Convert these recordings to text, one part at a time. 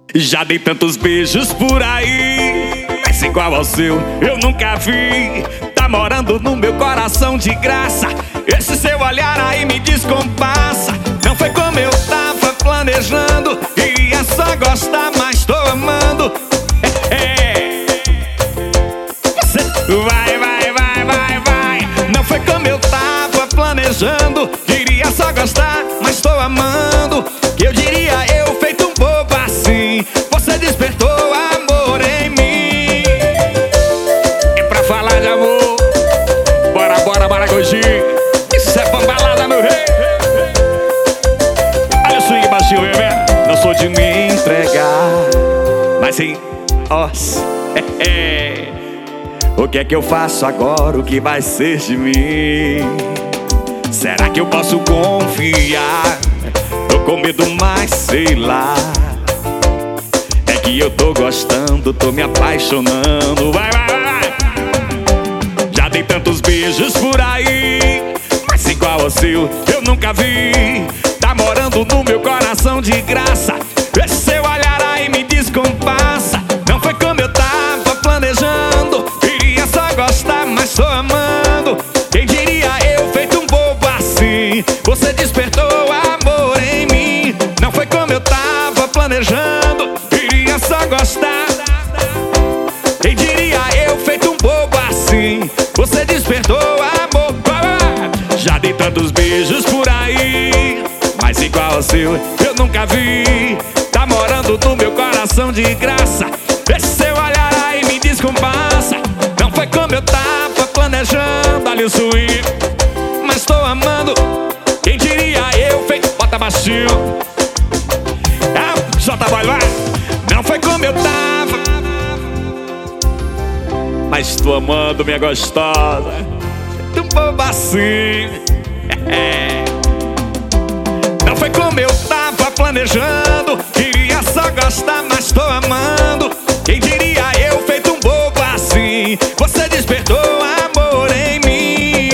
Já dei tantos beijos por aí, mas igual ao seu eu nunca vi. Tá morando no meu coração de graça. Esse seu olhar aí me descompassa. Não foi como eu tava planejando. Iria só gostar, mas tô amando. Você vai. Não foi como eu tava planejando. Iria só gostar, mas tô amando. Que eu diria eu feito um bobo assim. Você despertou amor em mim. É pra falar de amor. Bora, Goji. Isso é bambalada, meu rei. Olha o swing baixinho, bebê. Não sou de me entregar, mas sim, o que é que eu faço agora? O que vai ser de mim? Será que eu posso confiar? Tô com medo, mas sei lá. É que eu tô gostando, tô me apaixonando. Vai. Já dei tantos beijos por aí, mas igual ao seu eu nunca vi. Tá morando no meu coração de graça. Esse seu olhar aí me descompassa. Não foi como eu tava planejando. Iria só gostar, mas tô amando. Quem diria eu feito um bobo assim. Você despertou amor em mim. Não foi como eu tava planejando. Iria só gostar. Quem diria eu feito um bobo assim. Você despertou amor. Já dei tantos beijos por aí, mas igual ao seu eu nunca vi. Tá morando no meu coração de graça. Esse seu olhar aí me descompassa. Não foi como eu tava planejando. Ali o swing, mas tô amando. Quem diria eu feito. Bota baixinho. Solta a voz, vai. Não foi como eu tava, mas tô amando, minha gostosa. Tão bobo assim. Não foi como eu tava planejando. Queria só gostar, mas tô amando. Quem diria eu feito um bobo assim. Você despertou amor em mim.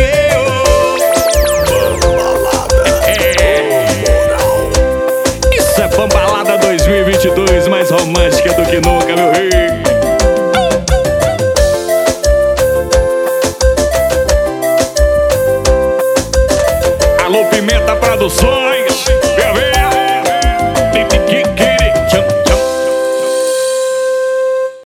Isso é Bambalada 2022, mais romântica do que nunca, meu rei. Alô, Pimenta Produções.